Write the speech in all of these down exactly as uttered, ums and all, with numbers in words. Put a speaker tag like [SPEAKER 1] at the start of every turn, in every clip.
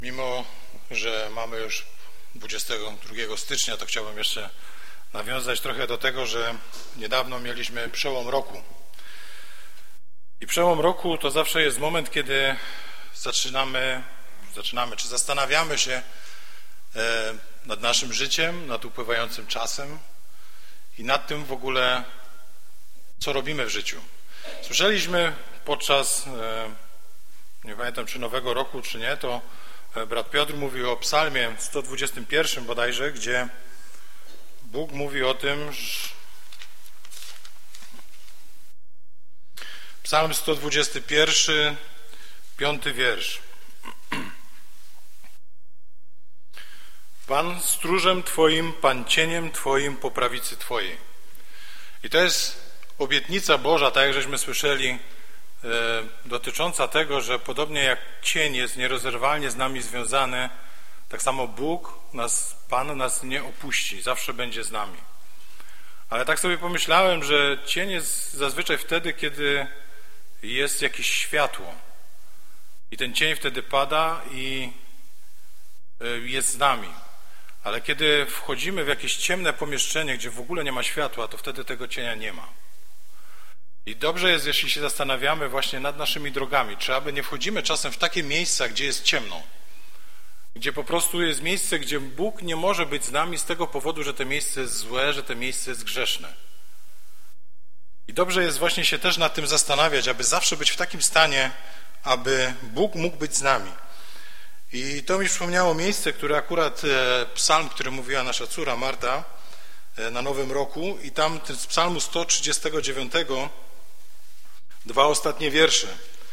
[SPEAKER 1] Mimo że mamy już dwudziestego drugiego stycznia, to chciałbym jeszcze nawiązać trochę do tego, że niedawno mieliśmy przełom roku. I przełom roku to zawsze jest moment, kiedy zaczynamy, zaczynamy czy zastanawiamy się nad naszym życiem, nad upływającym czasem i nad tym w ogóle, co robimy w życiu. Słyszeliśmy podczas, nie pamiętam czy Nowego Roku, czy nie, to brat Piotr mówił o psalmie sto dwudziestym pierwszym bodajże, gdzie Bóg mówi o tym, że psalm sto dwudziesty pierwszy, piąty wiersz. Pan stróżem Twoim, Pan cieniem Twoim po prawicy Twojej. I to jest obietnica Boża, tak jak żeśmy słyszeli, e, dotycząca tego, że podobnie jak cień jest nierozerwalnie z nami związany, tak samo Bóg, nas, Pan nas nie opuści, zawsze będzie z nami. Ale tak sobie pomyślałem, że cień jest zazwyczaj wtedy, kiedy jest jakieś światło. I ten cień wtedy pada i jest z nami. Ale kiedy wchodzimy w jakieś ciemne pomieszczenie, gdzie w ogóle nie ma światła, to wtedy tego cienia nie ma. I dobrze jest, jeśli się zastanawiamy właśnie nad naszymi drogami, czy aby nie wchodzimy czasem w takie miejsca, gdzie jest ciemno, gdzie po prostu jest miejsce, gdzie Bóg nie może być z nami z tego powodu, że to miejsce jest złe, że to miejsce jest grzeszne. I dobrze jest właśnie się też nad tym zastanawiać, aby zawsze być w takim stanie, aby Bóg mógł być z nami. I to mi przypomniało miejsce, które akurat psalm, który mówiła nasza córa Marta na Nowym Roku, i tam z psalmu sto trzydziestego dziewiątego dwa ostatnie wiersze.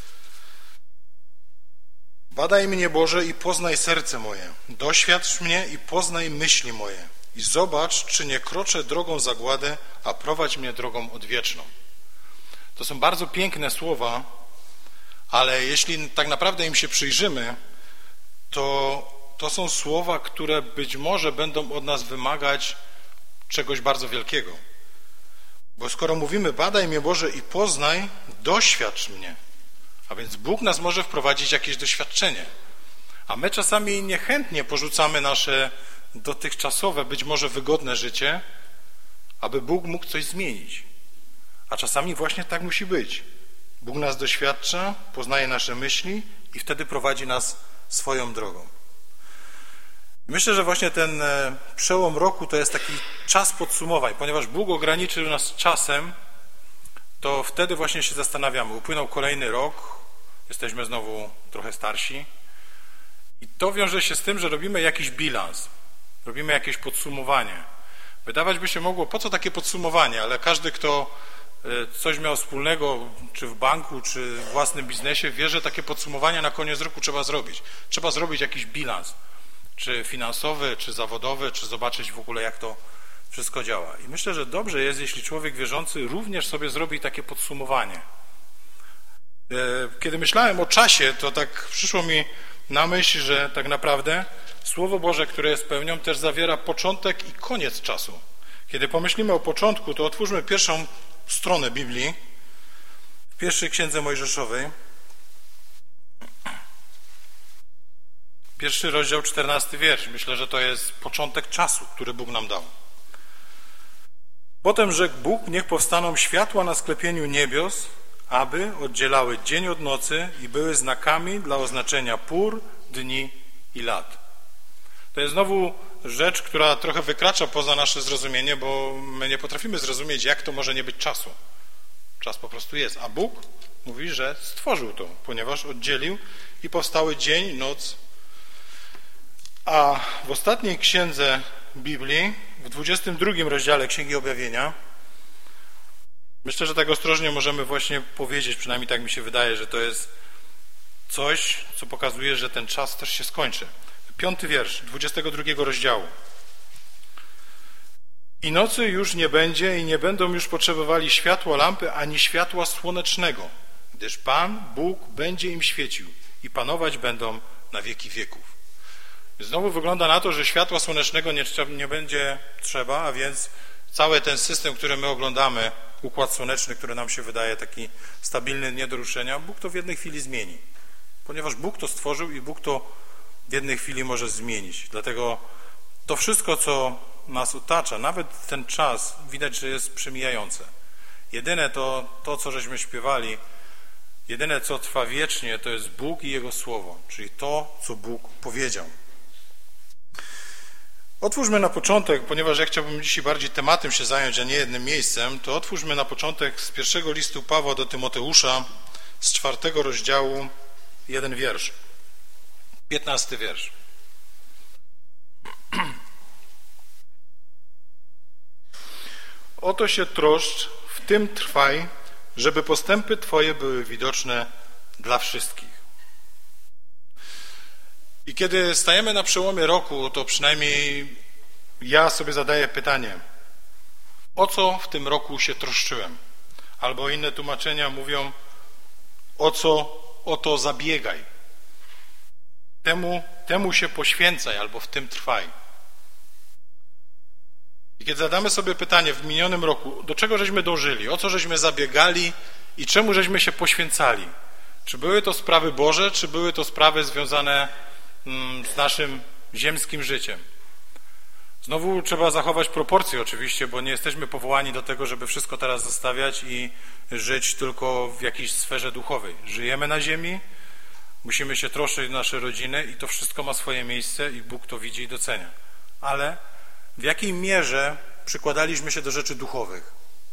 [SPEAKER 1] Badaj mnie, Boże, i poznaj serce moje. Doświadcz mnie i poznaj myśli moje. I zobacz, czy nie kroczę drogą zagłady, a prowadź mnie drogą odwieczną. To są bardzo piękne słowa, ale jeśli tak naprawdę im się przyjrzymy, to to są słowa, które być może będą od nas wymagać czegoś bardzo wielkiego. Bo skoro mówimy, badaj mnie, Boże, i poznaj, doświadcz mnie. A więc Bóg nas może wprowadzić jakieś doświadczenie. A my czasami niechętnie porzucamy nasze dotychczasowe, być może wygodne życie, aby Bóg mógł coś zmienić. A czasami właśnie tak musi być. Bóg nas doświadcza, poznaje nasze myśli i wtedy prowadzi nas swoją drogą. Myślę, że właśnie ten przełom roku to jest taki czas podsumowań. Ponieważ Bóg ograniczył nas czasem, to wtedy właśnie się zastanawiamy. Upłynął kolejny rok, jesteśmy znowu trochę starsi i to wiąże się z tym, że robimy jakiś bilans, robimy jakieś podsumowanie. Wydawać by się mogło, po co takie podsumowanie, ale każdy, kto coś miał wspólnego, czy w banku, czy w własnym biznesie, wie, że takie podsumowania na koniec roku trzeba zrobić. Trzeba zrobić jakiś bilans, czy finansowy, czy zawodowy, czy zobaczyć w ogóle, jak to wszystko działa. I myślę, że dobrze jest, jeśli człowiek wierzący również sobie zrobi takie podsumowanie. Kiedy myślałem o czasie, to tak przyszło mi na myśl, że tak naprawdę Słowo Boże, które jest pełnią, też zawiera początek i koniec czasu. Kiedy pomyślimy o początku, to otwórzmy pierwszą stronę Biblii, w pierwszej Księdze Mojżeszowej, pierwszy rozdział, czternasty wiersz. Myślę, że to jest początek czasu, który Bóg nam dał. Potem rzekł Bóg, niech powstaną światła na sklepieniu niebios, aby oddzielały dzień od nocy i były znakami dla oznaczenia pór, dni i lat. To jest znowu rzecz, która trochę wykracza poza nasze zrozumienie, bo my nie potrafimy zrozumieć, jak to może nie być czasu. Czas po prostu jest, a Bóg mówi, że stworzył to, ponieważ oddzielił i powstały dzień, noc. A w ostatniej księdze Biblii, w dwudziestym drugim rozdziale Księgi Objawienia, myślę, że tak ostrożnie możemy właśnie powiedzieć, przynajmniej tak mi się wydaje, że to jest coś, co pokazuje, że ten czas też się skończy. Piąty wiersz dwudziestego drugiego rozdziału. I nocy już nie będzie i nie będą już potrzebowali światła lampy ani światła słonecznego, gdyż Pan, Bóg, będzie im świecił i panować będą na wieki wieków. Znowu wygląda na to, że światła słonecznego nie, nie będzie trzeba, a więc cały ten system, który my oglądamy, układ słoneczny, który nam się wydaje taki stabilny, nie do ruszenia, Bóg to w jednej chwili zmieni. Ponieważ Bóg to stworzył i Bóg to w jednej chwili może zmienić. Dlatego to wszystko, co nas otacza, nawet ten czas, widać, że jest przemijające. Jedyne to, to co żeśmy śpiewali, jedyne, co trwa wiecznie, to jest Bóg i Jego Słowo, czyli to, co Bóg powiedział. Otwórzmy na początek, ponieważ ja chciałbym dzisiaj bardziej tematem się zająć, a nie jednym miejscem, to otwórzmy na początek z pierwszego listu Pawła do Tymoteusza, z czwartego rozdziału, jeden wiersz, piętnasty wiersz. Oto się troszcz, w tym trwaj, żeby postępy Twoje były widoczne dla wszystkich. I kiedy stajemy na przełomie roku, to przynajmniej ja sobie zadaję pytanie, o co w tym roku się troszczyłem? Albo inne tłumaczenia mówią, o co, o to zabiegaj. Temu, temu się poświęcaj, albo w tym trwaj. I kiedy zadamy sobie pytanie w minionym roku, do czego żeśmy dążyli, o co żeśmy zabiegali i czemu żeśmy się poświęcali? Czy były to sprawy Boże, czy były to sprawy związane mm, z naszym ziemskim życiem? Znowu trzeba zachować proporcje oczywiście, bo nie jesteśmy powołani do tego, żeby wszystko teraz zostawiać i żyć tylko w jakiejś sferze duchowej. Żyjemy na ziemi, musimy się troszczyć o nasze rodziny i to wszystko ma swoje miejsce i Bóg to widzi i docenia. Ale w jakiej mierze przykładaliśmy się do rzeczy duchowych?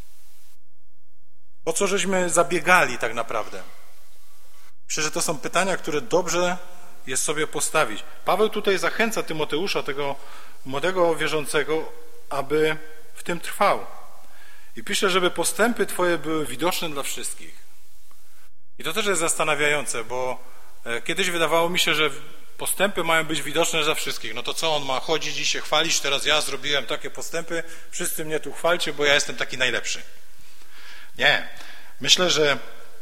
[SPEAKER 1] O co żeśmy zabiegali tak naprawdę? Myślę, że to są pytania, które dobrze jest sobie postawić. Paweł tutaj zachęca Tymoteusza, tego młodego wierzącego, aby w tym trwał. I pisze, żeby postępy Twoje były widoczne dla wszystkich. I to też jest zastanawiające, bo kiedyś wydawało mi się, że postępy mają być widoczne dla wszystkich. No to co on ma chodzić i się chwalić? Teraz ja zrobiłem takie postępy, wszyscy mnie tu chwalcie, bo ja jestem taki najlepszy. Nie. Myślę, że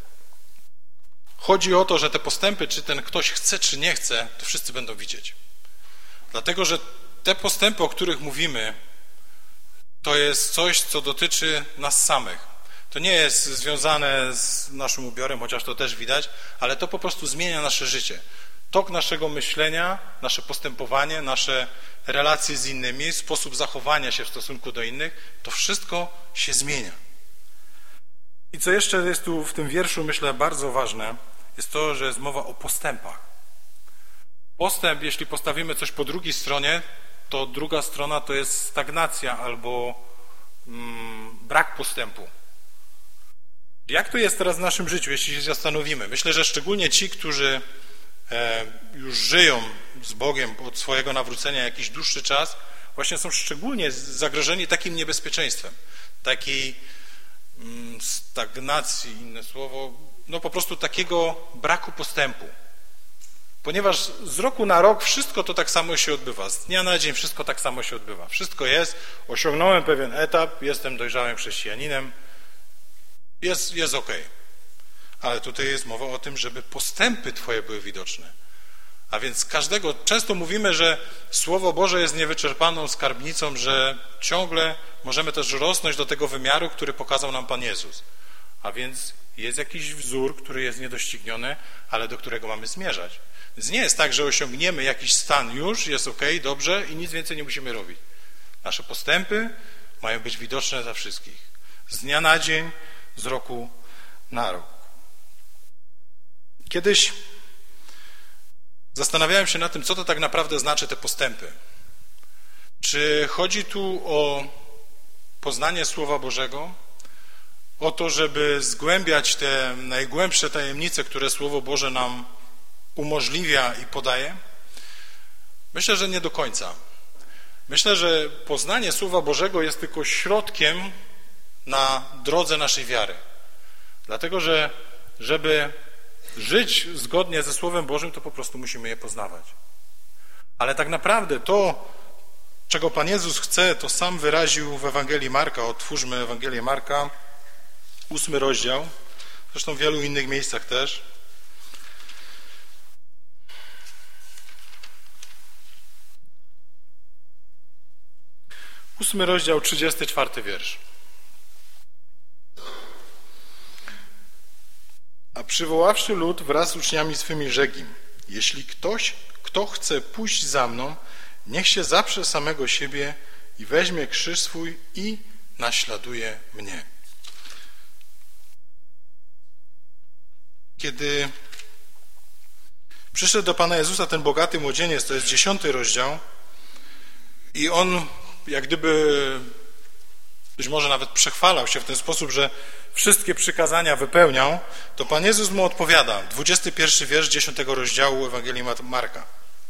[SPEAKER 1] chodzi o to, że te postępy, czy ten ktoś chce, czy nie chce, to wszyscy będą widzieć. Dlatego, że te postępy, o których mówimy, to jest coś, co dotyczy nas samych. To nie jest związane z naszym ubiorem, chociaż to też widać, ale to po prostu zmienia nasze życie. Tok naszego myślenia, nasze postępowanie, nasze relacje z innymi, sposób zachowania się w stosunku do innych, to wszystko się zmienia. I co jeszcze jest tu w tym wierszu, myślę, bardzo ważne, jest to, że jest mowa o postępach. Postęp, jeśli postawimy coś po drugiej stronie, to druga strona to jest stagnacja albo mm, brak postępu. Jak to jest teraz w naszym życiu, jeśli się zastanowimy? Myślę, że szczególnie ci, którzy e, już żyją z Bogiem od swojego nawrócenia jakiś dłuższy czas, właśnie są szczególnie zagrożeni takim niebezpieczeństwem, takiej mm, stagnacji, inne słowo, no po prostu takiego braku postępu. Ponieważ z roku na rok wszystko to tak samo się odbywa, z dnia na dzień wszystko tak samo się odbywa. Wszystko jest, osiągnąłem pewien etap, jestem dojrzałym chrześcijaninem, jest, jest okej. Okay. Ale tutaj jest mowa o tym, żeby postępy Twoje były widoczne. A więc każdego, często mówimy, że Słowo Boże jest niewyczerpaną skarbnicą, że ciągle możemy też rosnąć do tego wymiaru, który pokazał nam Pan Jezus. A więc jest jakiś wzór, który jest niedościgniony, ale do którego mamy zmierzać. Więc nie jest tak, że osiągniemy jakiś stan już, jest okej, okay, dobrze i nic więcej nie musimy robić. Nasze postępy mają być widoczne dla wszystkich. Z dnia na dzień, z roku na rok. Kiedyś zastanawiałem się nad tym, co to tak naprawdę znaczy te postępy. Czy chodzi tu o poznanie Słowa Bożego, o to, żeby zgłębiać te najgłębsze tajemnice, które Słowo Boże nam umożliwia i podaje? Myślę, że nie do końca. Myślę, że poznanie Słowa Bożego jest tylko środkiem na drodze naszej wiary. Dlatego, że żeby żyć zgodnie ze Słowem Bożym, to po prostu musimy je poznawać. Ale tak naprawdę to, czego Pan Jezus chce, to sam wyraził w Ewangelii Marka. Otwórzmy Ewangelię Marka, ósmy rozdział, zresztą w wielu innych miejscach też. Ósmy rozdział, trzydziesty czwarty wiersz. A przywoławszy lud wraz z uczniami swymi rzekł im: jeśli ktoś Kto chce pójść za mną, niech się zaprze samego siebie i weźmie krzyż swój i naśladuje mnie. Kiedy przyszedł do Pana Jezusa ten bogaty młodzieniec, to jest dziesiąty rozdział, i on jak gdyby być może nawet przechwalał się w ten sposób, że wszystkie przykazania wypełniał, to Pan Jezus mu odpowiada, dwudziesty pierwszy wiersz dziesiątego rozdziału Ewangelii Marka.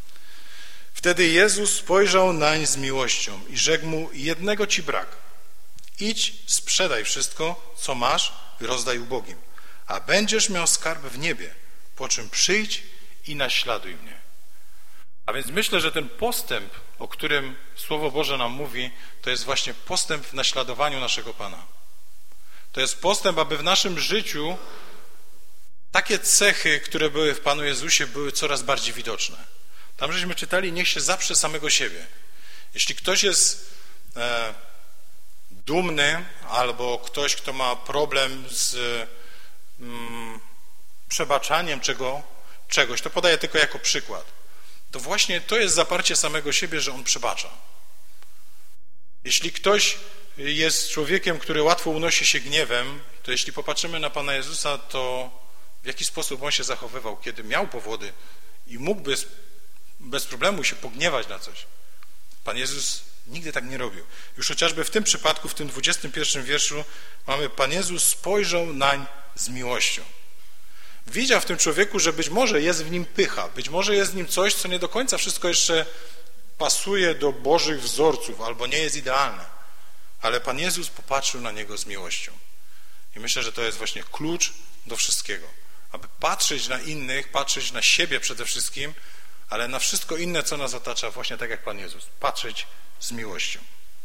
[SPEAKER 1] Wtedy Jezus spojrzał nań z miłością i rzekł mu, jednego ci brak. Idź, sprzedaj wszystko, co masz i rozdaj ubogim, a będziesz miał skarb w niebie, po czym przyjdź i naśladuj mnie. A więc myślę, że ten postęp, o którym Słowo Boże nam mówi, to jest właśnie postęp w naśladowaniu naszego Pana. To jest postęp, aby w naszym życiu takie cechy, które były w Panu Jezusie, były coraz bardziej widoczne. Tam żeśmy czytali, niech się zaprze samego siebie. Jeśli ktoś jest e, dumny, albo ktoś, kto ma problem z mm, przebaczaniem czego, czegoś, to podaję tylko jako przykład. To właśnie to jest zaparcie samego siebie, że on przebacza. Jeśli ktoś jest człowiekiem, który łatwo unosi się gniewem, to jeśli popatrzymy na Pana Jezusa, to w jaki sposób on się zachowywał, kiedy miał powody i mógłby bez problemu się pogniewać na coś. Pan Jezus nigdy tak nie robił. Już chociażby w tym przypadku, w tym dwudziestym pierwszym wierszu mamy, Pan Jezus spojrzał nań z miłością. Widział w tym człowieku, że być może jest w nim pycha, być może jest w nim coś, co nie do końca wszystko jeszcze pasuje do Bożych wzorców, albo nie jest idealne. Ale Pan Jezus popatrzył na niego z miłością. I myślę, że to jest właśnie klucz do wszystkiego. Aby patrzeć na innych, patrzeć na siebie przede wszystkim, ale na wszystko inne, co nas otacza, właśnie tak jak Pan Jezus. Patrzeć z miłością.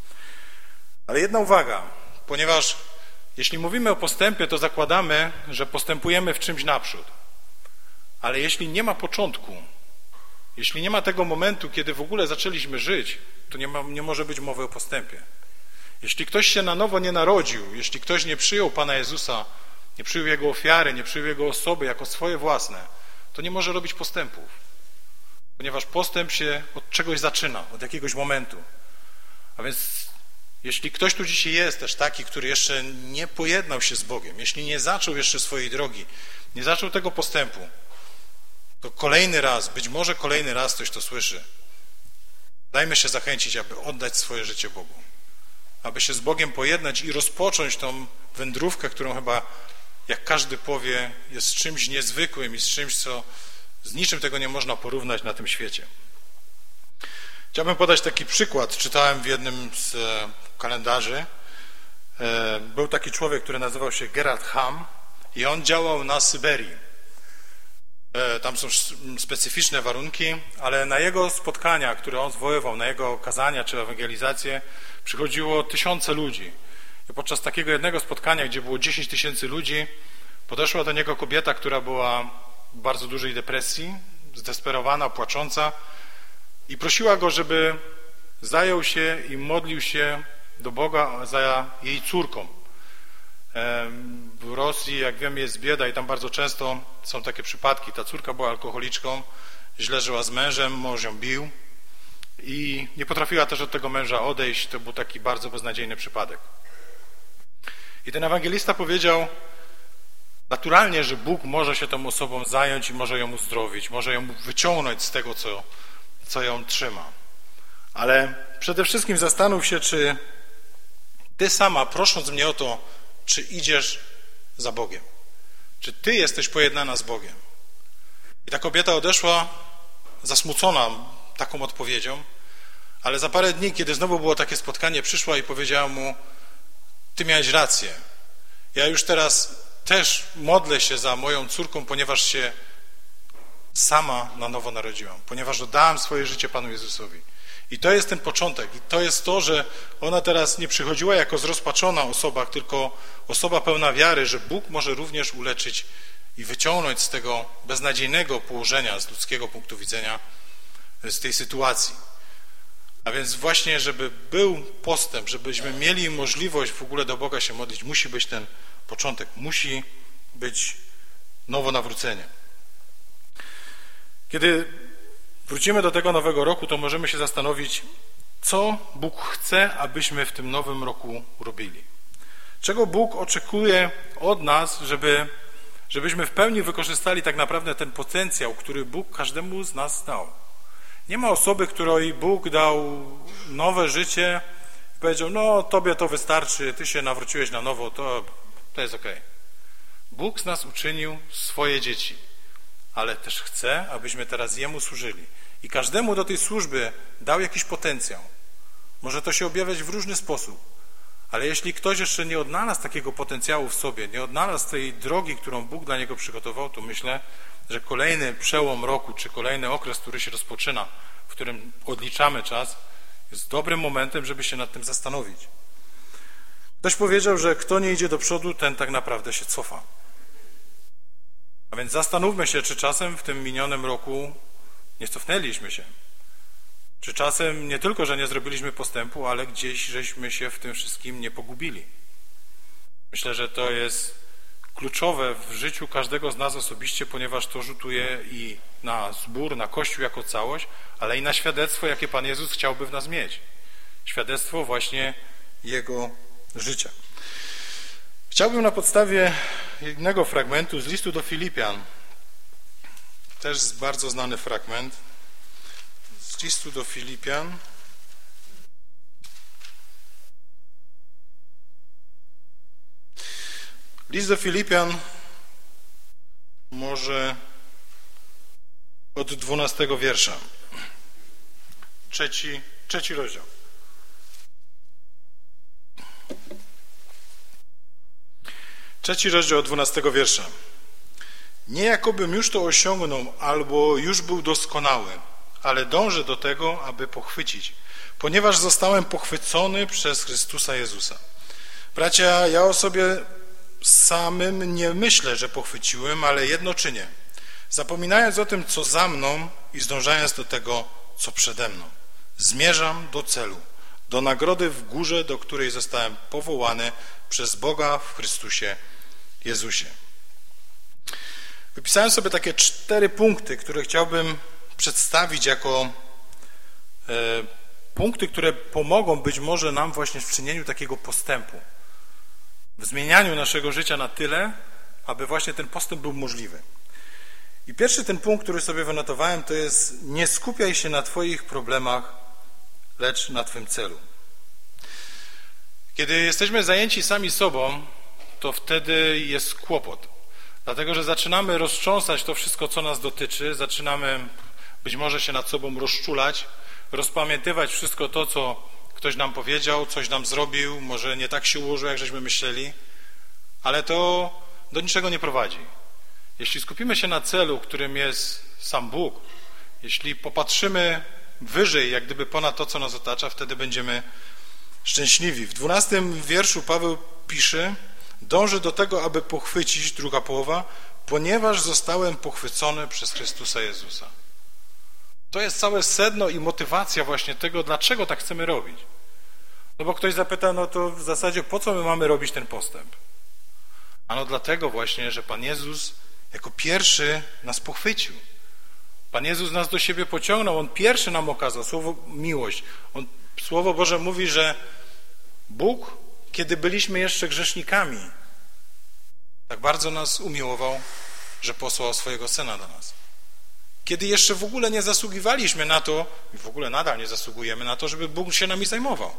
[SPEAKER 1] Ale jedna uwaga, ponieważ jeśli mówimy o postępie, to zakładamy, że postępujemy w czymś naprzód. Ale jeśli nie ma początku, jeśli nie ma tego momentu, kiedy w ogóle zaczęliśmy żyć, to nie, ma, nie może być mowy o postępie. Jeśli ktoś się na nowo nie narodził, jeśli ktoś nie przyjął Pana Jezusa, nie przyjął Jego ofiary, nie przyjął Jego osoby jako swoje własne, to nie może robić postępów. Ponieważ postęp się od czegoś zaczyna, od jakiegoś momentu. A więc jeśli ktoś tu dzisiaj jest też taki, który jeszcze nie pojednał się z Bogiem, jeśli nie zaczął jeszcze swojej drogi, nie zaczął tego postępu, to kolejny raz, być może kolejny raz ktoś to słyszy. Dajmy się zachęcić, aby oddać swoje życie Bogu. Aby się z Bogiem pojednać i rozpocząć tą wędrówkę, którą chyba, jak każdy powie, jest czymś niezwykłym i z czymś, co z niczym tego nie można porównać na tym świecie. Chciałbym podać taki przykład. Czytałem w jednym z kalendarzy. Był taki człowiek, który nazywał się Gerard Ham i on działał na Syberii. Tam są specyficzne warunki, ale na jego spotkania, które on zwoływał, na jego kazania czy ewangelizację, przychodziło tysiące ludzi. I podczas takiego jednego spotkania, gdzie było dziesięć tysięcy ludzi, podeszła do niego kobieta, która była w bardzo dużej depresji, zdesperowana, płacząca i prosiła go, żeby zajął się i modlił się do Boga za jej córką. W Rosji, jak wiemy, jest bieda i tam bardzo często są takie przypadki. Ta córka była alkoholiczką, źle żyła z mężem, mąż ją bił i nie potrafiła też od tego męża odejść. To był taki bardzo beznadziejny przypadek. I ten ewangelista powiedział naturalnie, że Bóg może się tą osobą zająć i może ją uzdrowić, może ją wyciągnąć z tego, co, co ją trzyma. Ale przede wszystkim zastanów się, czy ty sama, prosząc mnie o to, czy idziesz za Bogiem? Czy ty jesteś pojednana z Bogiem? I ta kobieta odeszła zasmucona taką odpowiedzią, ale za parę dni, kiedy znowu było takie spotkanie, przyszła i powiedziała mu: ty miałeś rację. Ja już teraz też modlę się za moją córką, ponieważ się sama na nowo narodziłam, ponieważ oddałam swoje życie Panu Jezusowi. I to jest ten początek. I to jest to, że ona teraz nie przychodziła jako zrozpaczona osoba, tylko osoba pełna wiary, że Bóg może również uleczyć i wyciągnąć z tego beznadziejnego położenia, z ludzkiego punktu widzenia, z tej sytuacji. A więc właśnie, żeby był postęp, żebyśmy mieli możliwość w ogóle do Boga się modlić, musi być ten początek, musi być nowonawrócenie. Kiedy wrócimy do tego nowego roku, to możemy się zastanowić, co Bóg chce, abyśmy w tym nowym roku robili. Czego Bóg oczekuje od nas, żeby, żebyśmy w pełni wykorzystali tak naprawdę ten potencjał, który Bóg każdemu z nas dał. Nie ma osoby, której Bóg dał nowe życie i powiedział, no tobie to wystarczy, ty się nawróciłeś na nowo, to, to jest okej. Bóg z nas uczynił swoje dzieci, ale też chce, abyśmy teraz Jemu służyli. I każdemu do tej służby dał jakiś potencjał. Może to się objawiać w różny sposób, ale jeśli ktoś jeszcze nie odnalazł takiego potencjału w sobie, nie odnalazł tej drogi, którą Bóg dla niego przygotował, to myślę, że kolejny przełom roku, czy kolejny okres, który się rozpoczyna, w którym odliczamy czas, jest dobrym momentem, żeby się nad tym zastanowić. Ktoś powiedział, że kto nie idzie do przodu, ten tak naprawdę się cofa. A więc zastanówmy się, czy czasem w tym minionym roku nie cofnęliśmy się. Czy czasem nie tylko, że nie zrobiliśmy postępu, ale gdzieś żeśmy się w tym wszystkim nie pogubili. Myślę, że to jest kluczowe w życiu każdego z nas osobiście, ponieważ to rzutuje i na zbór, na Kościół jako całość, ale i na świadectwo, jakie Pan Jezus chciałby w nas mieć. Świadectwo właśnie Jego życia. Chciałbym na podstawie jednego fragmentu z listu do Filipian, też bardzo znany fragment, z listu do Filipian, list do Filipian, może od dwunastego wiersza, trzeci, trzeci rozdział. Trzeci rozdział od dwunastego wiersza. Nie jakobym już to osiągnął, albo już był doskonały, ale dążę do tego, aby pochwycić, ponieważ zostałem pochwycony przez Chrystusa Jezusa. Bracia, ja o sobie samym nie myślę, że pochwyciłem, ale jedno czynię, zapominając o tym, co za mną i zdążając do tego, co przede mną. Zmierzam do celu, do nagrody w górze, do której zostałem powołany przez Boga w Chrystusie Jezusie. Wypisałem sobie takie cztery punkty, które chciałbym przedstawić jako e, punkty, które pomogą być może nam właśnie w czynieniu takiego postępu, w zmienianiu naszego życia na tyle, aby właśnie ten postęp był możliwy. I pierwszy ten punkt, który sobie wynotowałem, to jest: nie skupiaj się na twoich problemach, lecz na twym celu. Kiedy jesteśmy zajęci sami sobą, to wtedy jest kłopot. Dlatego, że zaczynamy roztrząsać to wszystko, co nas dotyczy, zaczynamy być może się nad sobą rozczulać, rozpamiętywać wszystko to, co ktoś nam powiedział, coś nam zrobił, może nie tak się ułożyło, jak żeśmy myśleli, ale to do niczego nie prowadzi. Jeśli skupimy się na celu, którym jest sam Bóg, jeśli popatrzymy wyżej, jak gdyby ponad to, co nas otacza, wtedy będziemy szczęśliwi. W dwunastym wierszu Paweł pisze: dążę do tego, aby pochwycić, druga połowa, ponieważ zostałem pochwycony przez Chrystusa Jezusa. To jest całe sedno i motywacja właśnie tego, dlaczego tak chcemy robić. No bo ktoś zapyta, no to w zasadzie po co my mamy robić ten postęp? Ano dlatego właśnie, że Pan Jezus jako pierwszy nas pochwycił. Pan Jezus nas do siebie pociągnął, On pierwszy nam okazał słowo miłość. On, Słowo Boże mówi, że Bóg, kiedy byliśmy jeszcze grzesznikami, tak bardzo nas umiłował, że posłał swojego Syna do nas. Kiedy jeszcze w ogóle nie zasługiwaliśmy na to, i w ogóle nadal nie zasługujemy na to, żeby Bóg się nami zajmował.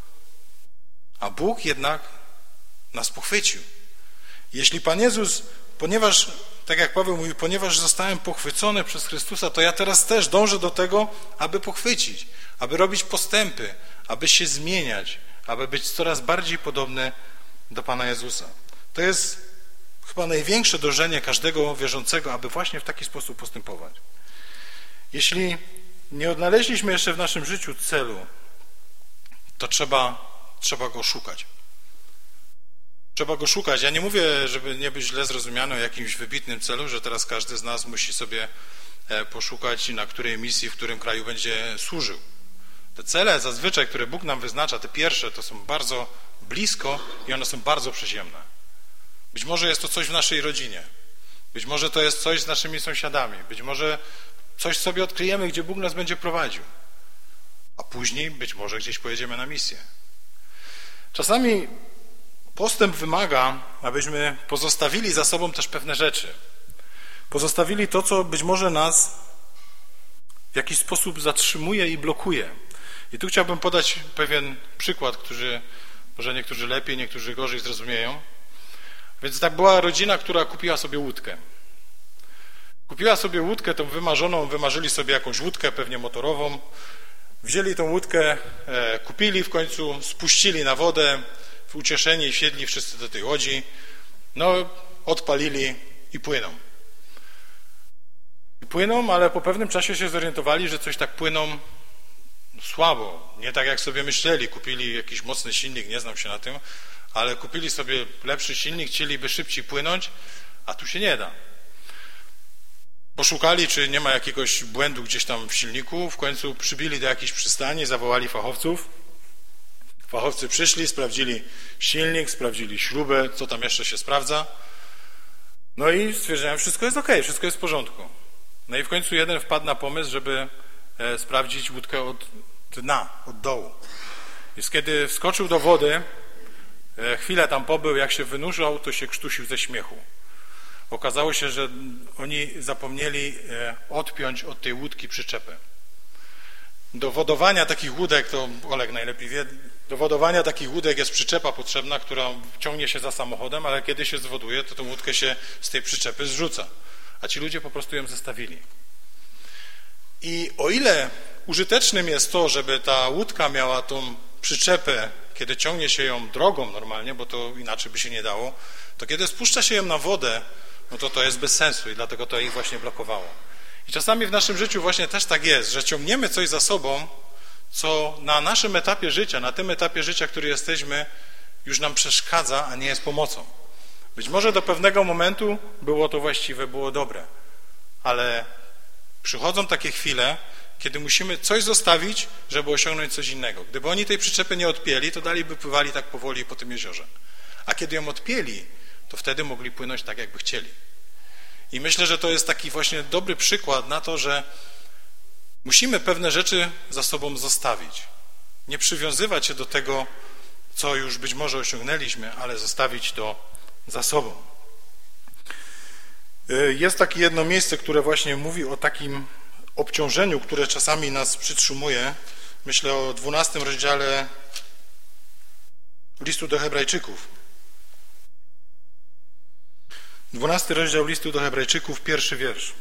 [SPEAKER 1] A Bóg jednak nas pochwycił. Jeśli Pan Jezus, ponieważ, tak jak Paweł mówi, ponieważ zostałem pochwycony przez Chrystusa, to ja teraz też dążę do tego, aby pochwycić, aby robić postępy, aby się zmieniać, aby być coraz bardziej podobny do Pana Jezusa. To jest chyba największe dążenie każdego wierzącego, aby właśnie w taki sposób postępować. Jeśli nie odnaleźliśmy jeszcze w naszym życiu celu, to trzeba, trzeba go szukać. Trzeba go szukać. Ja nie mówię, żeby nie być źle zrozumiany o jakimś wybitnym celu, że teraz każdy z nas musi sobie poszukać, na której misji, w którym kraju będzie służył. Te cele zazwyczaj, które Bóg nam wyznacza, te pierwsze, to są bardzo blisko i one są bardzo przyziemne. Być może jest to coś w naszej rodzinie. Być może to jest coś z naszymi sąsiadami. Być może coś sobie odkryjemy, gdzie Bóg nas będzie prowadził. A później być może gdzieś pojedziemy na misję. Czasami postęp wymaga, abyśmy pozostawili za sobą też pewne rzeczy. Pozostawili to, co być może nas w jakiś sposób zatrzymuje i blokuje. I tu chciałbym podać pewien przykład, który może niektórzy lepiej, niektórzy gorzej zrozumieją. Więc tak była rodzina, która kupiła sobie łódkę. Kupiła sobie łódkę, tą wymarzoną, wymarzyli sobie jakąś łódkę, pewnie motorową. Wzięli tą łódkę, e, kupili w końcu, spuścili na wodę, ucieszeni wsiedli wszyscy do tej łodzi. No, odpalili i płyną. I płyną, ale po pewnym czasie się zorientowali, że coś tak płyną słabo. Nie tak jak sobie myśleli. Kupili jakiś mocny silnik, nie znam się na tym, ale kupili sobie lepszy silnik, chcieliby szybciej płynąć, a tu się nie da. Poszukali, czy nie ma jakiegoś błędu gdzieś tam w silniku, w końcu przybili do jakiejś przystani, zawołali fachowców. Fachowcy przyszli, sprawdzili silnik, sprawdzili śrubę, co tam jeszcze się sprawdza. No i stwierdziłem, wszystko jest ok, wszystko jest w porządku. No i w końcu jeden wpadł na pomysł, żeby e, sprawdzić łódkę od dna, od dołu. Więc kiedy wskoczył do wody, e, chwilę tam pobył, jak się wynurzał, to się krztusił ze śmiechu. Okazało się, że oni zapomnieli e, odpiąć od tej łódki przyczepę. Do wodowania takich łódek, to Oleg najlepiej wie, do wodowania takich łódek jest przyczepa potrzebna, która ciągnie się za samochodem, ale kiedy się zwoduje, to tą łódkę się z tej przyczepy zrzuca. A ci ludzie po prostu ją zostawili. I o ile użytecznym jest to, żeby ta łódka miała tą przyczepę, kiedy ciągnie się ją drogą normalnie, bo to inaczej by się nie dało, to kiedy spuszcza się ją na wodę, no to to jest bez sensu i dlatego to ich właśnie blokowało. I czasami w naszym życiu właśnie też tak jest, że ciągniemy coś za sobą, co na naszym etapie życia, na tym etapie życia, który jesteśmy, już nam przeszkadza, a nie jest pomocą. Być może do pewnego momentu było to właściwe, było dobre, ale przychodzą takie chwile, kiedy musimy coś zostawić, żeby osiągnąć coś innego. Gdyby oni tej przyczepy nie odpięli, to dalej by pływali tak powoli po tym jeziorze. A kiedy ją odpięli, to wtedy mogli płynąć tak, jakby chcieli. I myślę, że to jest taki właśnie dobry przykład na to, że musimy pewne rzeczy za sobą zostawić. Nie przywiązywać się do tego, co już być może osiągnęliśmy, ale zostawić to za sobą. Jest takie jedno miejsce, które właśnie mówi o takim obciążeniu, które czasami nas przytrzymuje. Myślę o dwunastym rozdziale listu do Hebrajczyków. Dwunasty rozdział listu do Hebrajczyków, pierwszy wiersz.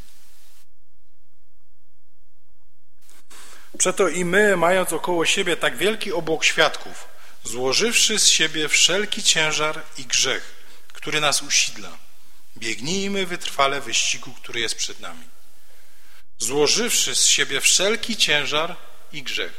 [SPEAKER 1] Przeto i my, mając około siebie tak wielki obłok świadków, złożywszy z siebie wszelki ciężar i grzech, który nas usidla, biegnijmy wytrwale wyścigu, który jest przed nami. Złożywszy z siebie wszelki ciężar i grzech.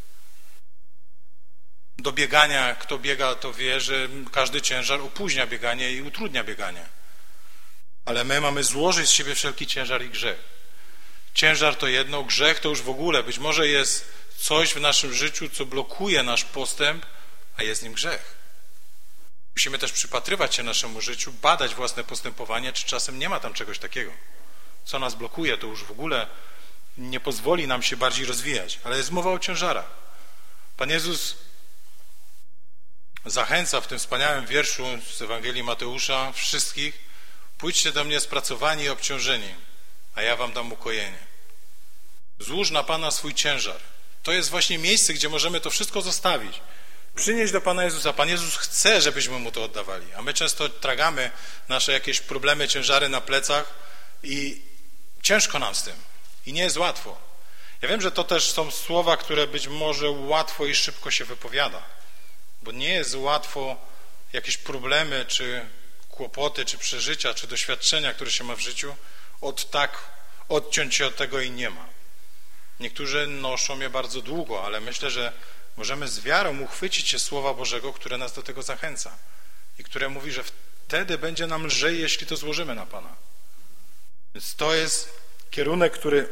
[SPEAKER 1] Do biegania, kto biega, to wie, że każdy ciężar opóźnia bieganie i utrudnia bieganie. Ale my mamy złożyć z siebie wszelki ciężar i grzech. Ciężar to jedno, grzech to już w ogóle. Być może jest coś w naszym życiu, co blokuje nasz postęp, a jest nim grzech. Musimy też przypatrywać się naszemu życiu, badać własne postępowanie, czy czasem nie ma tam czegoś takiego. Co nas blokuje, to już w ogóle nie pozwoli nam się bardziej rozwijać. Ale jest mowa o ciężarach. Pan Jezus zachęca w tym wspaniałym wierszu z Ewangelii Mateusza wszystkich: pójdźcie do mnie spracowani i obciążeni, a ja wam dam ukojenie. Złóż na Pana swój ciężar. To jest właśnie miejsce, gdzie możemy to wszystko zostawić. Przynieść do Pana Jezusa. Pan Jezus chce, żebyśmy Mu to oddawali, a my często tragamy nasze jakieś problemy, ciężary na plecach i ciężko nam z tym. I nie jest łatwo. Ja wiem, że to też są słowa, które być może łatwo i szybko się wypowiada, bo nie jest łatwo jakieś problemy, czy kłopoty, czy przeżycia, czy doświadczenia, które się ma w życiu, od tak odciąć się od tego i nie ma. Niektórzy noszą je bardzo długo, ale myślę, że możemy z wiarą uchwycić się Słowa Bożego, które nas do tego zachęca i które mówi, że wtedy będzie nam lżej, jeśli to złożymy na Pana. Więc to jest kierunek, który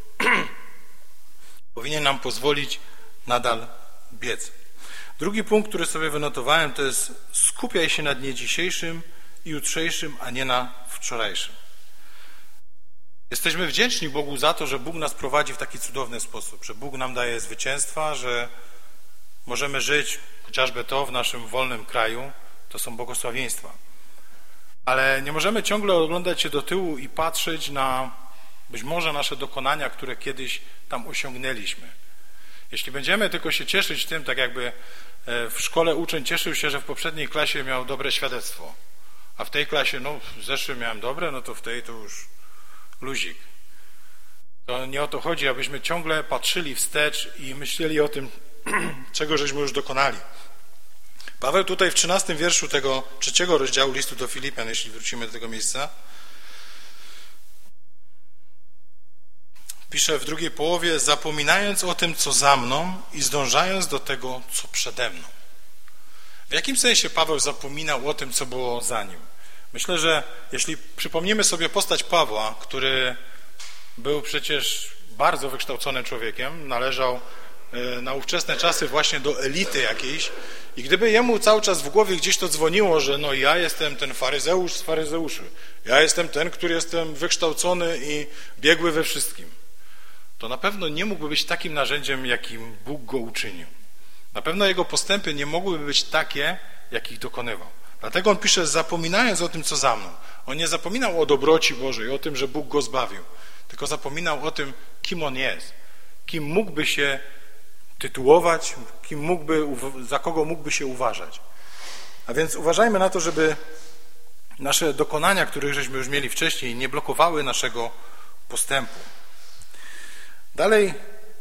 [SPEAKER 1] powinien nam pozwolić nadal biec. Drugi punkt, który sobie wynotowałem, to jest: skupiaj się na dniu dzisiejszym i jutrzejszym, a nie na wczorajszym. Jesteśmy wdzięczni Bogu za to, że Bóg nas prowadzi w taki cudowny sposób, że Bóg nam daje zwycięstwa, że możemy żyć, chociażby to w naszym wolnym kraju, to są błogosławieństwa. Ale nie możemy ciągle oglądać się do tyłu i patrzeć na być może nasze dokonania, które kiedyś tam osiągnęliśmy. Jeśli będziemy tylko się cieszyć tym, tak jakby w szkole uczeń cieszył się, że w poprzedniej klasie miał dobre świadectwo, a w tej klasie, no w zeszłym miałem dobre, no to w tej to już luzik. To nie o to chodzi, abyśmy ciągle patrzyli wstecz i myśleli o tym, czego żeśmy już dokonali. Paweł tutaj w trzynastym wierszu tego trzeciego rozdziału listu do Filipian, jeśli wrócimy do tego miejsca, pisze w drugiej połowie, zapominając o tym, co za mną i zdążając do tego, co przede mną. W jakim sensie Paweł zapominał o tym, co było za nim? Myślę, że jeśli przypomnimy sobie postać Pawła, który był przecież bardzo wykształconym człowiekiem, należał na ówczesne czasy właśnie do elity jakiejś i gdyby jemu cały czas w głowie gdzieś to dzwoniło, że no ja jestem ten faryzeusz z faryzeuszy, ja jestem ten, który jestem wykształcony i biegły we wszystkim, to na pewno nie mógłby być takim narzędziem, jakim Bóg go uczynił. Na pewno jego postępy nie mogłyby być takie, jakich dokonywał. Dlatego on pisze, zapominając o tym, co za mną. On nie zapominał o dobroci Bożej, o tym, że Bóg go zbawił, tylko zapominał o tym, kim on jest, kim mógłby się tytułować, kim mógłby, za kogo mógłby się uważać. A więc uważajmy na to, żeby nasze dokonania, których żeśmy już mieli wcześniej, nie blokowały naszego postępu. Dalej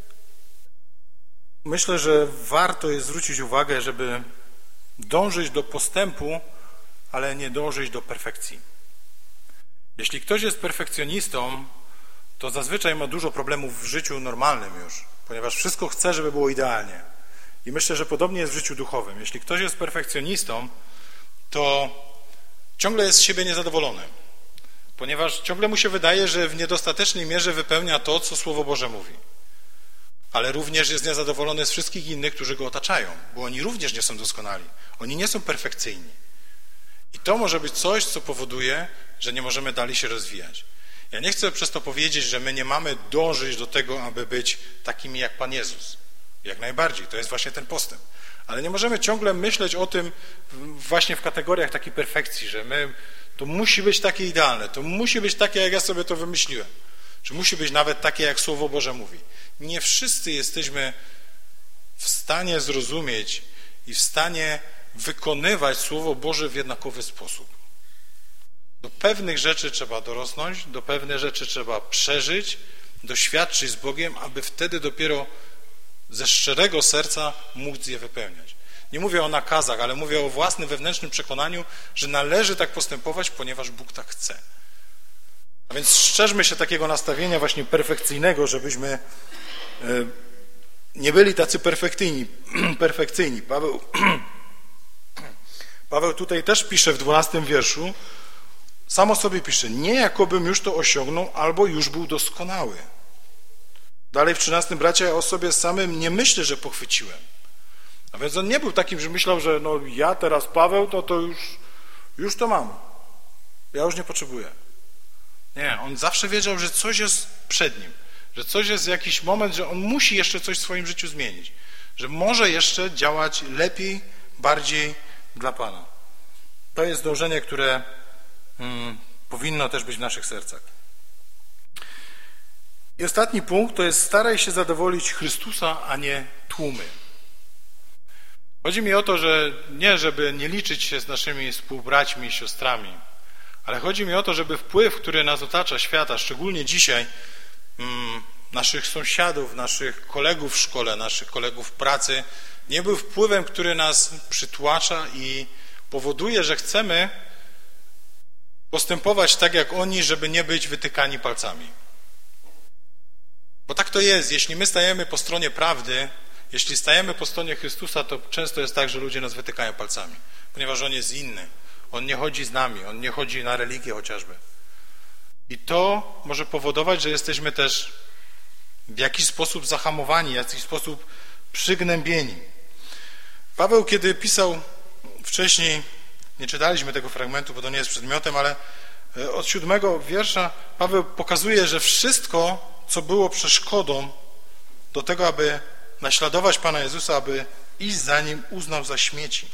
[SPEAKER 1] myślę, że warto jest zwrócić uwagę, żeby dążyć do postępu, ale nie dążyć do perfekcji. Jeśli ktoś jest perfekcjonistą, to zazwyczaj ma dużo problemów w życiu normalnym już, ponieważ wszystko chce, żeby było idealnie. I myślę, że podobnie jest w życiu duchowym. Jeśli ktoś jest perfekcjonistą, to ciągle jest z siebie niezadowolony, ponieważ ciągle mu się wydaje, że w niedostatecznej mierze wypełnia to, co Słowo Boże mówi. Ale również jest niezadowolony z wszystkich innych, którzy go otaczają, bo oni również nie są doskonali. Oni nie są perfekcyjni. I to może być coś, co powoduje, że nie możemy dalej się rozwijać. Ja nie chcę przez to powiedzieć, że my nie mamy dążyć do tego, aby być takimi jak Pan Jezus. Jak najbardziej, to jest właśnie ten postęp. Ale nie możemy ciągle myśleć o tym właśnie w kategoriach takiej perfekcji, że my, to musi być takie idealne, to musi być takie, jak ja sobie to wymyśliłem. Czy musi być nawet takie, jak Słowo Boże mówi. Nie wszyscy jesteśmy w stanie zrozumieć i w stanie wykonywać Słowo Boże w jednakowy sposób. Do pewnych rzeczy trzeba dorosnąć, do pewnych rzeczy trzeba przeżyć, doświadczyć z Bogiem, aby wtedy dopiero ze szczerego serca móc je wypełniać. Nie mówię o nakazach, ale mówię o własnym wewnętrznym przekonaniu, że należy tak postępować, ponieważ Bóg tak chce. A więc strzeżmy się takiego nastawienia właśnie perfekcyjnego, żebyśmy nie byli tacy perfekcyjni. perfekcyjni. Paweł, Paweł tutaj też pisze w dwunastym wierszu, sam o sobie pisze, nie jakobym już to osiągnął, albo już był doskonały. Dalej w trzynastym, bracia, ja o sobie samym nie myślę, że pochwyciłem. A więc on nie był takim, że myślał, że no ja teraz Paweł, to to już, już to mam. Ja już nie potrzebuję. Nie, on zawsze wiedział, że coś jest przed nim, że coś jest jakiś moment, że on musi jeszcze coś w swoim życiu zmienić, że może jeszcze działać lepiej, bardziej dla Pana. To jest dążenie, które hmm, powinno też być w naszych sercach. I ostatni punkt to jest staraj się zadowolić Chrystusa, a nie tłumy. Chodzi mi o to, że nie, żeby nie liczyć się z naszymi współbraćmi i siostrami, ale chodzi mi o to, żeby wpływ, który nas otacza, świata, szczególnie dzisiaj, hmm, naszych sąsiadów, naszych kolegów w szkole, naszych kolegów w pracy, nie był wpływem, który nas przytłacza i powoduje, że chcemy postępować tak jak oni, żeby nie być wytykani palcami. Bo tak to jest. Jeśli my stajemy po stronie prawdy, jeśli stajemy po stronie Chrystusa, to często jest tak, że ludzie nas wytykają palcami, ponieważ On jest inny. On nie chodzi z nami, On nie chodzi na religię chociażby. I to może powodować, że jesteśmy też w jakiś sposób zahamowani, w jakiś sposób przygnębieni. Paweł, kiedy pisał wcześniej, nie czytaliśmy tego fragmentu, bo to nie jest przedmiotem, ale od siódmego wiersza Paweł pokazuje, że wszystko, co było przeszkodą do tego, aby naśladować Pana Jezusa, aby iść za Nim, uznał za śmieci.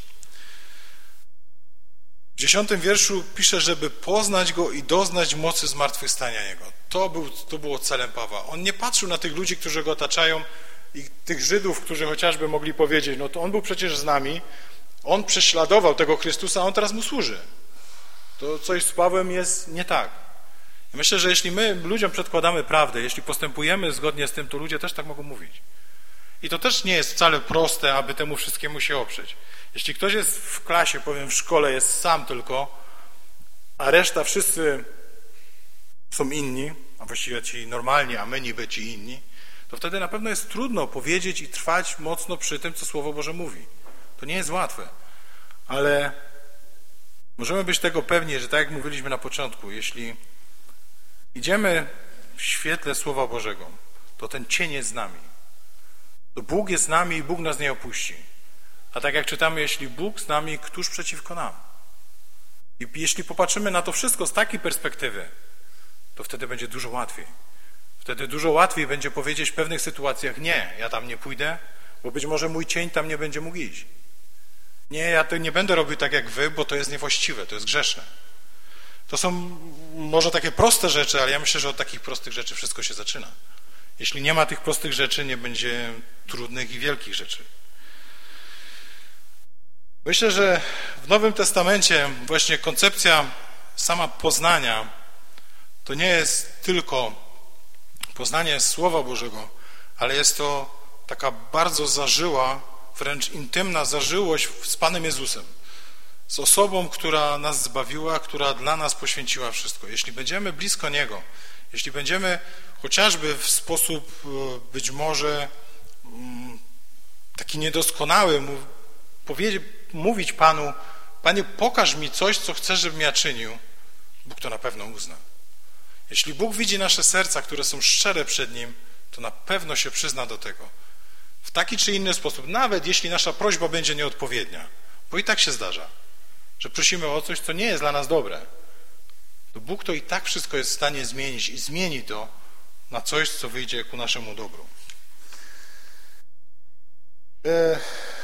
[SPEAKER 1] W dziesiątym wierszu pisze, żeby poznać Go i doznać mocy zmartwychwstania Jego. To, był, to było celem Pawła. On nie patrzył na tych ludzi, którzy Go otaczają i tych Żydów, którzy chociażby mogli powiedzieć, no to On był przecież z nami, On prześladował tego Chrystusa, a On teraz Mu służy. To coś z Pawłem jest nie tak. Myślę, że jeśli my ludziom przedkładamy prawdę, jeśli postępujemy zgodnie z tym, to ludzie też tak mogą mówić. I to też nie jest wcale proste, aby temu wszystkiemu się oprzeć. Jeśli ktoś jest w klasie, powiem w szkole, jest sam tylko, a reszta wszyscy są inni, a właściwie ci normalni, a my niby ci inni, to wtedy na pewno jest trudno powiedzieć i trwać mocno przy tym, co Słowo Boże mówi. To nie jest łatwe, ale możemy być tego pewni, że tak jak mówiliśmy na początku, jeśli idziemy w świetle Słowa Bożego, to ten cień jest z nami. To Bóg jest z nami i Bóg nas nie opuści. A tak jak czytamy, jeśli Bóg z nami, któż przeciwko nam? I jeśli popatrzymy na to wszystko z takiej perspektywy, to wtedy będzie dużo łatwiej. Wtedy dużo łatwiej będzie powiedzieć w pewnych sytuacjach, nie, ja tam nie pójdę, bo być może mój cień tam nie będzie mógł iść. Nie, ja to nie będę robił tak jak wy, bo to jest niewłaściwe, to jest grzeszne. To są może takie proste rzeczy, ale ja myślę, że od takich prostych rzeczy wszystko się zaczyna. Jeśli nie ma tych prostych rzeczy, nie będzie trudnych i wielkich rzeczy. Myślę, że w Nowym Testamencie właśnie koncepcja sama poznania to nie jest tylko poznanie Słowa Bożego, ale jest to taka bardzo zażyła, wręcz intymna zażyłość z Panem Jezusem. Z osobą, która nas zbawiła, która dla nas poświęciła wszystko. Jeśli będziemy blisko Niego, jeśli będziemy chociażby w sposób być może taki niedoskonały powiedzieć, mówić Panu, Panie, pokaż mi coś, co chcesz, żebym ja czynił, Bóg to na pewno uzna. Jeśli Bóg widzi nasze serca, które są szczere przed Nim, to na pewno się przyzna do tego. W taki czy inny sposób, nawet jeśli nasza prośba będzie nieodpowiednia, bo i tak się zdarza, że prosimy o coś, co nie jest dla nas dobre, to Bóg to i tak wszystko jest w stanie zmienić i zmieni to na coś, co wyjdzie ku naszemu dobru. E...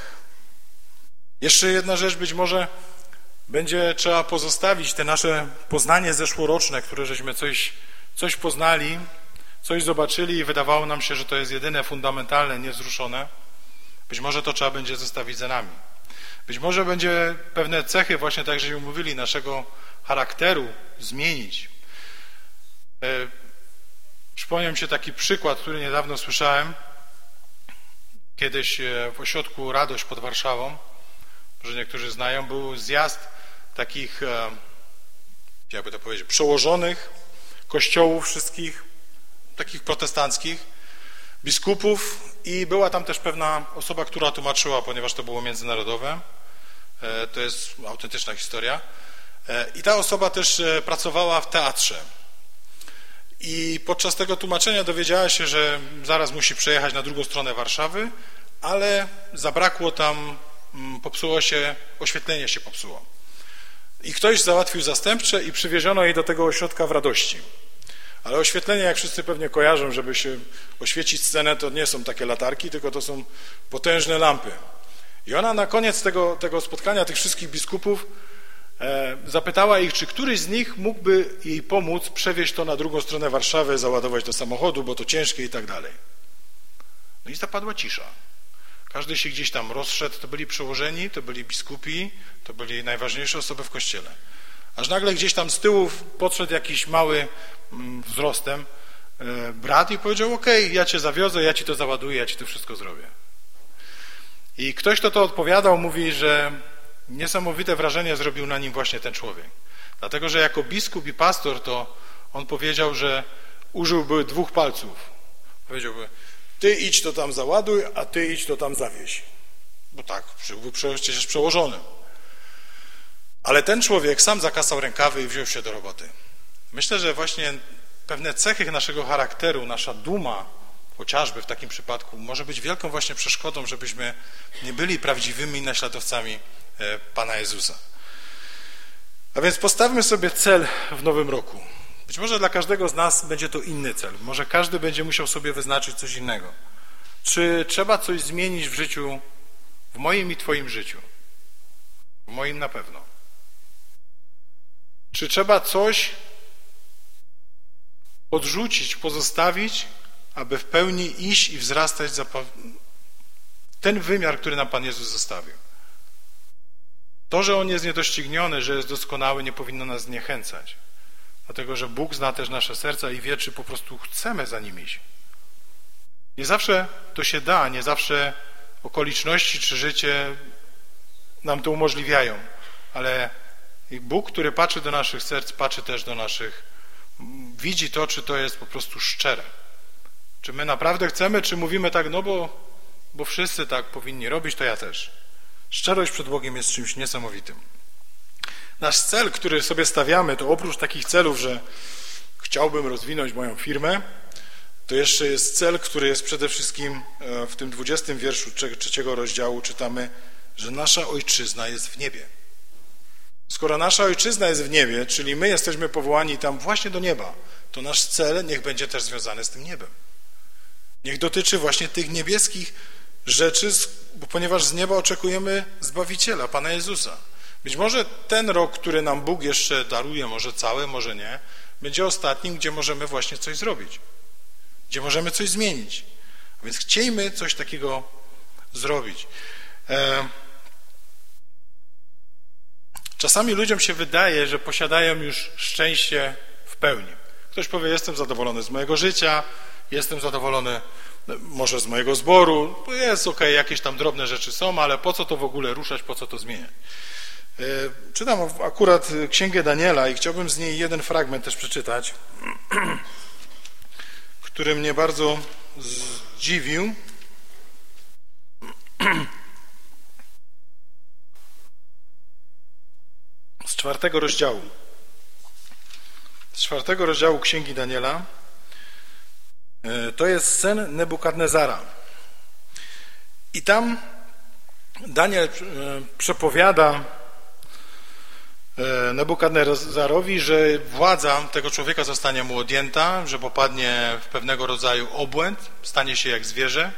[SPEAKER 1] Jeszcze jedna rzecz, być może będzie trzeba pozostawić te nasze poznanie zeszłoroczne, które żeśmy coś, coś poznali, coś zobaczyli i wydawało nam się, że to jest jedyne fundamentalne, niewzruszone. Być może to trzeba będzie zostawić za nami. Być może będzie pewne cechy, właśnie tak, żeśmy mówili, naszego charakteru zmienić. E, przypomniał mi się taki przykład, który niedawno słyszałem, kiedyś w ośrodku Radość pod Warszawą, może niektórzy znają, był zjazd takich, jakby to powiedzieć, przełożonych kościołów wszystkich, takich protestanckich, biskupów i była tam też pewna osoba, która tłumaczyła, ponieważ to było międzynarodowe, to jest autentyczna historia, i ta osoba też pracowała w teatrze. I podczas tego tłumaczenia dowiedziała się, że zaraz musi przejechać na drugą stronę Warszawy, ale zabrakło tam, popsuło się, oświetlenie się popsuło. I ktoś załatwił zastępcze i przywieziono jej do tego ośrodka w Radości. Ale oświetlenie, jak wszyscy pewnie kojarzą, żeby się oświecić scenę, to nie są takie latarki, tylko to są potężne lampy. I ona na koniec tego, tego spotkania tych wszystkich biskupów e, zapytała ich, czy któryś z nich mógłby jej pomóc przewieźć to na drugą stronę Warszawy, załadować do samochodu, bo to ciężkie i tak dalej. No i zapadła cisza. Każdy się gdzieś tam rozszedł, to byli przełożeni, to byli biskupi, to byli najważniejsze osoby w kościele. Aż nagle gdzieś tam z tyłu podszedł jakiś mały mm, wzrostem e, brat i powiedział, okej, okay, ja cię zawiozę, ja ci to załaduję, ja ci to wszystko zrobię. I ktoś, kto to odpowiadał, mówi, że niesamowite wrażenie zrobił na nim właśnie ten człowiek. Dlatego, że jako biskup i pastor to on powiedział, że użyłby dwóch palców. Powiedziałby, ty idź to tam załaduj, a ty idź to tam zawieź. Bo tak, był przecież przełożonym. Ale ten człowiek sam zakasał rękawy i wziął się do roboty. Myślę, że właśnie pewne cechy naszego charakteru, nasza duma, chociażby w takim przypadku, może być wielką właśnie przeszkodą, żebyśmy nie byli prawdziwymi naśladowcami Pana Jezusa. A więc postawmy sobie cel w nowym roku. Być może dla każdego z nas będzie to inny cel. Może każdy będzie musiał sobie wyznaczyć coś innego. Czy trzeba coś zmienić w życiu, w moim i twoim życiu? W moim na pewno. Czy trzeba coś odrzucić, pozostawić, aby w pełni iść i wzrastać za ten wymiar, który nam Pan Jezus zostawił? To, że On jest niedościgniony, że jest doskonały, nie powinno nas zniechęcać. Dlatego, że Bóg zna też nasze serca i wie, czy po prostu chcemy za Nim iść. Nie zawsze to się da, nie zawsze okoliczności czy życie nam to umożliwiają, ale Bóg, który patrzy do naszych serc, patrzy też do naszych, widzi to, czy to jest po prostu szczere. Czy my naprawdę chcemy, czy mówimy tak, no bo, bo wszyscy tak powinni robić, to ja też. Szczerość przed Bogiem jest czymś niesamowitym. Nasz cel, który sobie stawiamy, to oprócz takich celów, że chciałbym rozwinąć moją firmę, to jeszcze jest cel, który jest przede wszystkim w tym dwudziestym wierszu trzeciego rozdziału czytamy, że nasza ojczyzna jest w niebie. Skoro nasza ojczyzna jest w niebie, czyli my jesteśmy powołani tam właśnie do nieba, to nasz cel niech będzie też związany z tym niebem. Niech dotyczy właśnie tych niebieskich rzeczy, bo ponieważ z nieba oczekujemy Zbawiciela, Pana Jezusa. Być może ten rok, który nam Bóg jeszcze daruje, może cały, może nie, będzie ostatnim, gdzie możemy właśnie coś zrobić, gdzie możemy coś zmienić. A więc chciejmy coś takiego zrobić. E... Czasami ludziom się wydaje, że posiadają już szczęście w pełni. Ktoś powie, jestem zadowolony z mojego życia, jestem zadowolony może z mojego zboru, jest okej, okay, jakieś tam drobne rzeczy są, ale po co to w ogóle ruszać, po co to zmieniać? Czytam akurat Księgę Daniela i chciałbym z niej jeden fragment też przeczytać, który mnie bardzo zdziwił. Z czwartego rozdziału. Z czwartego rozdziału Księgi Daniela. To jest sen Nebukadnezara. I tam Daniel przepowiada Nebukadnezarowi, że władza tego człowieka zostanie mu odjęta, że popadnie w pewnego rodzaju obłęd, stanie się jak zwierzę.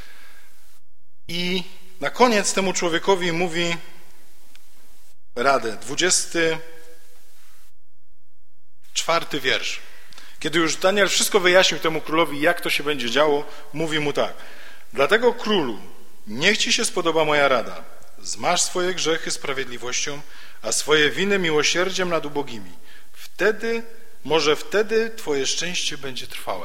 [SPEAKER 1] I na koniec temu człowiekowi mówi radę. dwudziesty czwarty wiersz. Kiedy już Daniel wszystko wyjaśnił temu królowi, jak to się będzie działo, mówi mu tak. Dlatego królu, niech ci się spodoba moja rada. Zmaż swoje grzechy sprawiedliwością, a swoje winy miłosierdziem nad ubogimi. Wtedy, może wtedy twoje szczęście będzie trwałe.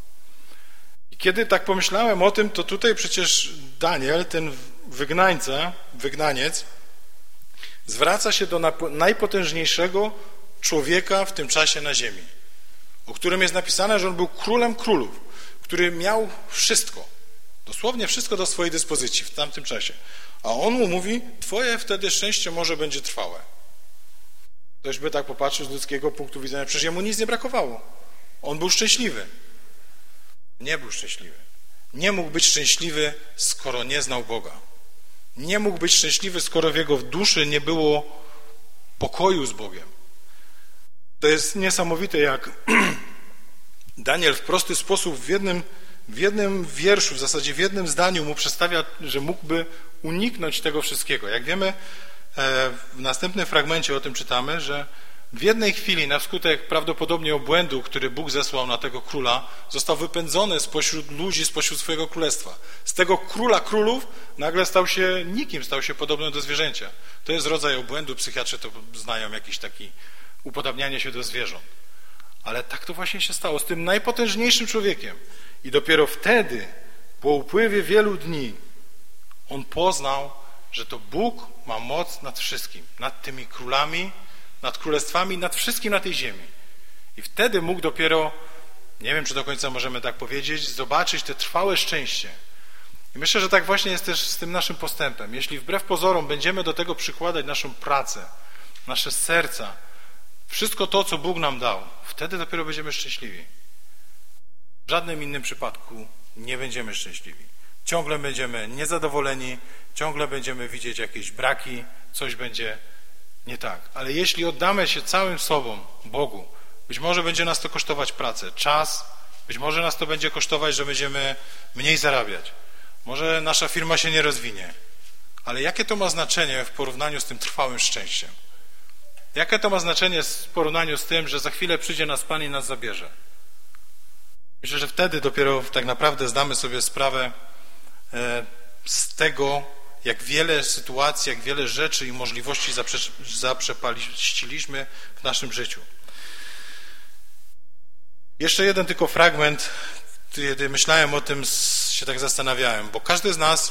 [SPEAKER 1] I kiedy tak pomyślałem o tym, to tutaj przecież Daniel, ten wygnańca, wygnaniec, zwraca się do najpotężniejszego człowieka w tym czasie na ziemi, o którym jest napisane, że on był królem królów, który miał wszystko, dosłownie wszystko do swojej dyspozycji w tamtym czasie. A on mu mówi, twoje wtedy szczęście może będzie trwałe. Ktoś by tak popatrzył z ludzkiego punktu widzenia, przecież jemu nic nie brakowało. On był szczęśliwy. Nie był szczęśliwy. Nie mógł być szczęśliwy, skoro nie znał Boga. Nie mógł być szczęśliwy, skoro w jego duszy nie było pokoju z Bogiem. To jest niesamowite, jak Daniel w prosty sposób w jednym, w jednym wierszu, w zasadzie w jednym zdaniu mu przedstawia, że mógłby uniknąć tego wszystkiego. Jak wiemy, w następnym fragmencie o tym czytamy, że w jednej chwili, na skutek prawdopodobnie obłędu, który Bóg zesłał na tego króla, został wypędzony spośród ludzi, spośród swojego królestwa. Z tego króla królów nagle stał się nikim, stał się podobny do zwierzęcia. To jest rodzaj obłędu, psychiatrzy to znają, jakiś taki upodabnianie się do zwierząt. Ale tak to właśnie się stało z tym najpotężniejszym człowiekiem. I dopiero wtedy, po upływie wielu dni, on poznał, że to Bóg ma moc nad wszystkim, nad tymi królami, nad królestwami, nad wszystkim na tej ziemi. I wtedy mógł dopiero, nie wiem, czy do końca możemy tak powiedzieć, zobaczyć te trwałe szczęście. I myślę, że tak właśnie jest też z tym naszym postępem. Jeśli wbrew pozorom będziemy do tego przykładać naszą pracę, nasze serca, wszystko to, co Bóg nam dał, wtedy dopiero będziemy szczęśliwi. W żadnym innym przypadku nie będziemy szczęśliwi. Ciągle będziemy niezadowoleni, ciągle będziemy widzieć jakieś braki, coś będzie nie tak. Ale jeśli oddamy się całym sobą Bogu, być może będzie nas to kosztować pracę, czas, być może nas to będzie kosztować, że będziemy mniej zarabiać. Może nasza firma się nie rozwinie. Ale jakie to ma znaczenie w porównaniu z tym trwałym szczęściem? Jakie to ma znaczenie w porównaniu z tym, że za chwilę przyjdzie nas Pan i nas zabierze? Myślę, że wtedy dopiero tak naprawdę zdamy sobie sprawę z tego, jak wiele sytuacji, jak wiele rzeczy i możliwości zaprzepaściliśmy w naszym życiu. Jeszcze jeden tylko fragment, kiedy myślałem o tym, się tak zastanawiałem, bo każdy z nas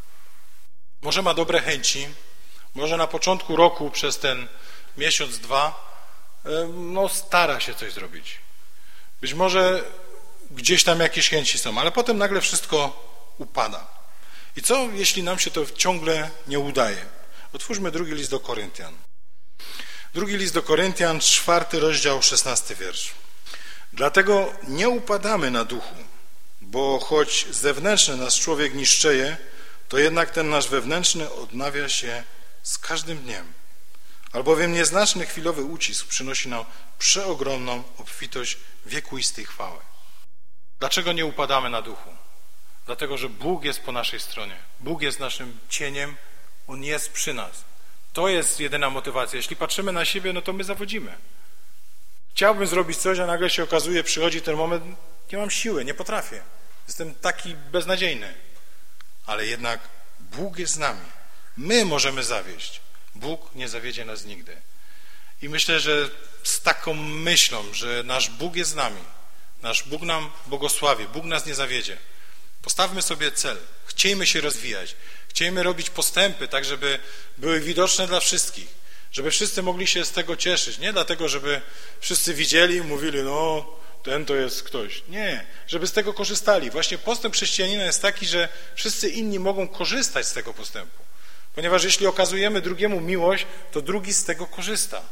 [SPEAKER 1] może ma dobre chęci, może na początku roku przez ten miesiąc, dwa, no stara się coś zrobić. Być może gdzieś tam jakieś chęci są, ale potem nagle wszystko upada. I co, jeśli nam się to ciągle nie udaje? Otwórzmy drugi list do Koryntian. Drugi list do Koryntian, czwarty rozdział, szesnasty wiersz. Dlatego nie upadamy na duchu, bo choć zewnętrzny nasz człowiek niszczeje, to jednak ten nasz wewnętrzny odnawia się z każdym dniem. Albowiem nieznaczny chwilowy ucisk przynosi nam przeogromną obfitość wiekuistej chwały. Dlaczego nie upadamy na duchu? Dlatego, że Bóg jest po naszej stronie. Bóg jest naszym cieniem, On jest przy nas. To jest jedyna motywacja. Jeśli patrzymy na siebie, no to my zawodzimy. Chciałbym zrobić coś, a nagle się okazuje, przychodzi ten moment, nie mam siły, nie potrafię. Jestem taki beznadziejny. Ale jednak Bóg jest z nami. My możemy zawieść. Bóg nie zawiedzie nas nigdy. I myślę, że z taką myślą, że nasz Bóg jest z nami, nasz Bóg nam błogosławi, Bóg nas nie zawiedzie. Postawmy sobie cel. Chciejmy się rozwijać. Chciejmy robić postępy, tak żeby były widoczne dla wszystkich. Żeby wszyscy mogli się z tego cieszyć. Nie dlatego, żeby wszyscy widzieli i mówili, no ten to jest ktoś. Nie, żeby z tego korzystali. Właśnie postęp chrześcijanina jest taki, że wszyscy inni mogą korzystać z tego postępu. Ponieważ jeśli okazujemy drugiemu miłość, to drugi z tego korzysta.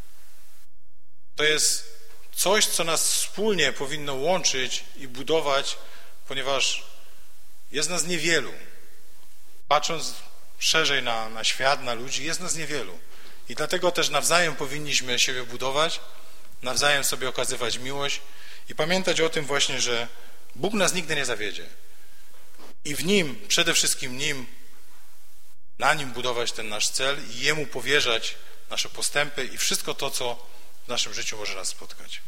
[SPEAKER 1] To jest coś, co nas wspólnie powinno łączyć i budować, ponieważ jest nas niewielu. Patrząc szerzej na, na świat, na ludzi, jest nas niewielu. I dlatego też nawzajem powinniśmy siebie budować, nawzajem sobie okazywać miłość i pamiętać o tym właśnie, że Bóg nas nigdy nie zawiedzie. I w Nim, przede wszystkim Nim, na Nim budować ten nasz cel i Jemu powierzać nasze postępy i wszystko to, co w naszym życiu może nas spotkać.